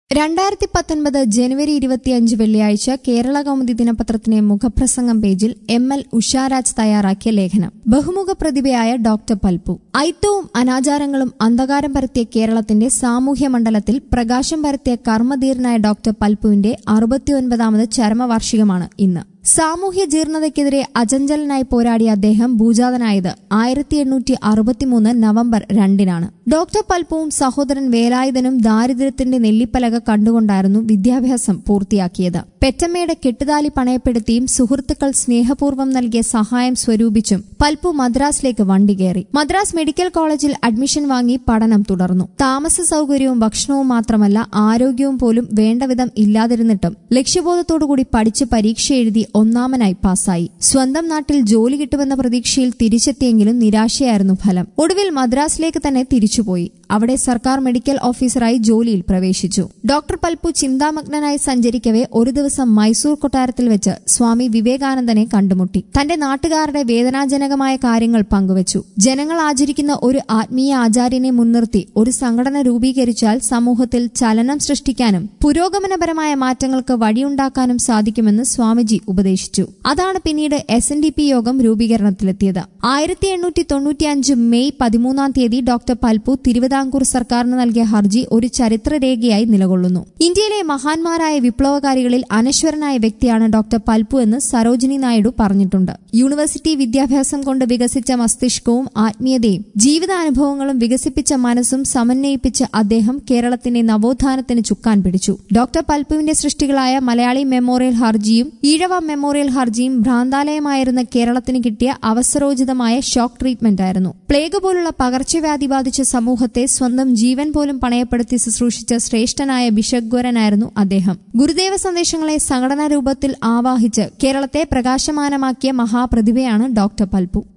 2019 ജനുവരി 25 വെള്ളിയാഴ്ച കേരള കൗമുദി ദിനപത്രത്തിന്റെ മുഖപ്രസംഗം പേജിൽ എം.എൽ. ഉഷാരാജ് തയ്യാറാക്കിയ ലേഖനം. ബഹുമുഖ പ്രതിഭയായ ഡോക്ടർ പൽപു. ഐത്തവും അനാചാരങ്ങളും അന്ധകാരം പരത്തിയ കേരളത്തിന്റെ സാമൂഹ്യ മണ്ഡലത്തിൽ പ്രകാശം പരത്തിയ കർമ്മധീരനായ ഡോക്ടർ പൽപുവിന്റെ 69ാമത് ചരമവാർഷികമാണ് ഇന്ന്. സാമൂഹ്യ ജീർണതയ്ക്കെതിരെ അചഞ്ചലനായി പോരാടിയ അദ്ദേഹം ഭൂജാതനായത് 1863 നവംബർ 2-നാണ്. ഡോക്ടർ പൽപുവും സഹോദരൻ വേലായുധനും ദാരിദ്ര്യത്തിന്റെ നെല്ലിപ്പലക കണ്ടുകൊണ്ടായിരുന്നു വിദ്യാഭ്യാസം പൂർത്തിയാക്കിയത്. പെറ്റമ്മയുടെ കെട്ടുതാലി പണയപ്പെടുത്തിയും സുഹൃത്തുക്കൾ സ്നേഹപൂർവ്വം നൽകിയ സഹായം സ്വരൂപിച്ചും പൽപു മദ്രാസിലേക്ക് വണ്ടി കയറി. മദ്രാസ് മെഡിക്കൽ കോളേജിൽ അഡ്മിഷൻ വാങ്ങി പഠനം തുടർന്നു. താമസ സൌകര്യവും ഭക്ഷണവും മാത്രമല്ല ആരോഗ്യവും പോലും വേണ്ടവിധം ഇല്ലാതിരുന്നിട്ടും ലക്ഷ്യബോധത്തോടുകൂടി പഠിച്ച് പരീക്ഷ എഴുതി ഒന്നാമനായി പാസായി. സ്വന്തം നാട്ടിൽ ജോലി കിട്ടുമെന്ന പ്രതീക്ഷയിൽ തിരിച്ചെത്തിയെങ്കിലും നിരാശയായിരുന്നു ഫലം. ഒടുവിൽ മദ്രാസിലേക്ക് തന്നെ തിരിച്ചുപോയി. അവിടെ സർക്കാർ മെഡിക്കൽ ഓഫീസറായി ജോലിയിൽ പ്രവേശിച്ചു. ഡോക്ടർ പൽപു ചിന്താമഗ്നനായി സഞ്ചരിക്കവേ ഒരു ദിവസം മൈസൂർ കൊട്ടാരത്തിൽ വെച്ച് സ്വാമി വിവേകാനന്ദനെ കണ്ടുമുട്ടി. തന്റെ നാട്ടുകാരുടെ വേദനാജനകമായ കാര്യങ്ങൾ പങ്കുവച്ചു. ജനങ്ങൾ ആചരിക്കുന്ന ഒരു ആത്മീയ ആചാര്യനെ മുൻനിർത്തി ഒരു സംഘടന രൂപീകരിച്ചാൽ സമൂഹത്തിൽ ചലനം സൃഷ്ടിക്കാനും പുരോഗമനപരമായ മാറ്റങ്ങൾക്ക് വഴിയുണ്ടാക്കാനും സാധിക്കുമെന്ന് സ്വാമിജി ഉപദേശിച്ചു. അതാണ് പിന്നീട് SNDP യോഗം രൂപീകരണത്തിലെത്തിയത്. 1895 മെയ് 13 ഡോക്ടർ പൽപു തിരുവിതാംകൂർ സർക്കാരിന് നൽകിയ ഹർജി ഒരു ചരിത്രരേഖയായി നിലകൊള്ളുന്നു. ഇന്ത്യയിലെ മഹാന്മാരായ വിപ്ലവകാരികളിൽ അനശ്വരനായ വ്യക്തിയാണ് ഡോക്ടർ പൽപു എന്ന് സരോജിനി നായിഡു പറഞ്ഞിട്ടുണ്ട്. യൂണിവേഴ്സിറ്റി വിദ്യാഭ്യാസം കൊണ്ട് വികസിച്ച മസ്തിഷ്കവും ആത്മീയതയും ജീവിതാനുഭവങ്ങളും വികസിപ്പിച്ച മനസ്സും സമന്വയിപ്പിച്ച് അദ്ദേഹം കേരളത്തിന്റെ നവോത്ഥാനത്തിന് ചുക്കാൻ പിടിച്ചു. ഡോക്ടർ പൽപുവിന്റെ സൃഷ്ടികളായ മലയാളി മെമ്മോറിയൽ ഹർജിയും ഈഴവ മെമ്മോറിയൽ ഹർജിയും ഭ്രാന്താലയമായിരുന്ന കേരളത്തിന് കിട്ടിയ അവസരോചിതമായ ഷോക്ക് ട്രീറ്റ്മെന്റ് ആയിരുന്നു. പ്ലേഗ് പോലുള്ള പകർച്ചവ്യാധി ബാധിച്ച സമൂഹത്തെ സ്വന്തം ജീവൻ പോലും പണയപ്പെടുത്തി ശുശ്രൂഷിച്ച ശ്രേഷ്ഠനായ ബിഷഗ്വരനായിരുന്നു അദ്ദേഹം. ഗുരുദേവ സന്ദേശങ്ങളെ സംഘടനാ രൂപത്തിൽ ആവാഹിച്ച് കേരളത്തെ പ്രകാശമാനമാക്കിയ മഹാപ്രതിഭയാണ് ഡോക്ടർ പൽപു.